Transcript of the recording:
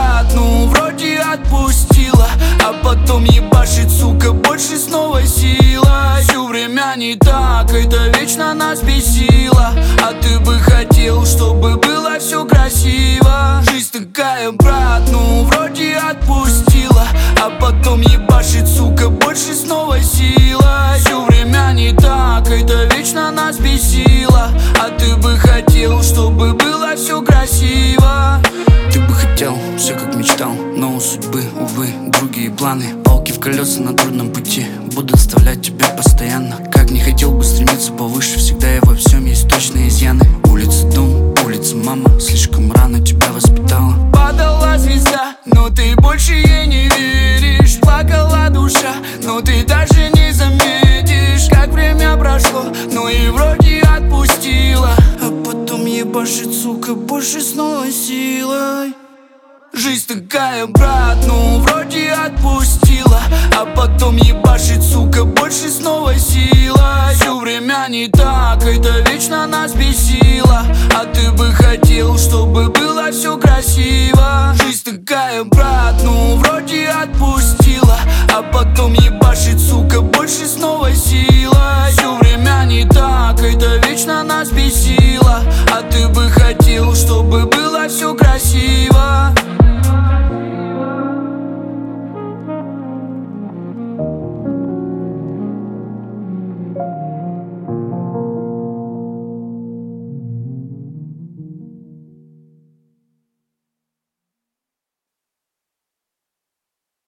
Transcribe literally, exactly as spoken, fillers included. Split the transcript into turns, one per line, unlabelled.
брат, ну вроде отпустила, а потом ебашит, сука, больше с новой силой. Всё время не так, это вечно нас бесило, а ты бы хотел, чтобы было все красиво. Жизнь такая, брат, ну вроде отпустила, а потом ебашит, сука, больше с новой силой. Всё время не так, это вечно нас бесило, а ты бы хотел, чтобы было все красиво.
Ты бы хотел, все как мечтал, но у судьбы, увы, другие планы. Палки в колеса на трудном пути будут вставлять тебя постоянно. Как не хотел бы стремиться повыше, всегда и во всем есть точные изъяны. Улица дом, улица мама, слишком рано тебя воспитала.
Падала звезда, но ты больше ей не веришь. Плакала душа, но ты даже не заметишь, как время прошло, ну и вроде отпустила, а потом ебашит, сука, больше с новой силой. Жизнь такая, брат, ну вроде отпустила, а потом ебашит, сука, больше с новой силой. Всё время не так, это вечно нас бесило, а ты бы хотел, чтобы было все красиво. Жизнь такая, брат.